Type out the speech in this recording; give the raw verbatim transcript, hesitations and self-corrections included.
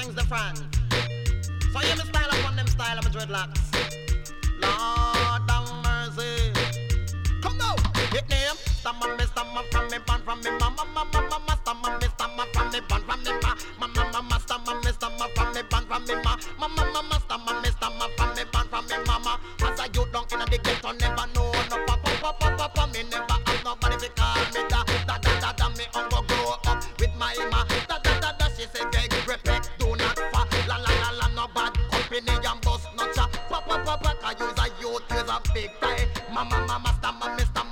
brings the friend. So hear me style upon them style of my dreadlocks. Lord have mercy. Come now, hit name. Stammer me, stammer from me, born from me, mama, mama, mama. Stammer me, stammer from me, born from me, ma, mama, mama. Stammer me, stammer from me, born from me, ma, mama, mama. Stammer me, stammer from me, born from me, mama. As a youth down in the ghetto, never know no papa, papa, papa. Me never have nobody to call me da, da, da, da, da. Me uncle grow up with my ma, da, da, da, da. She say, beg, respect, do not fa, la, la, la, la, no bad company and bust no cha, papa, papa. Cause you's a youth, you's a big guy, mama, mama. Stammer me, stammer.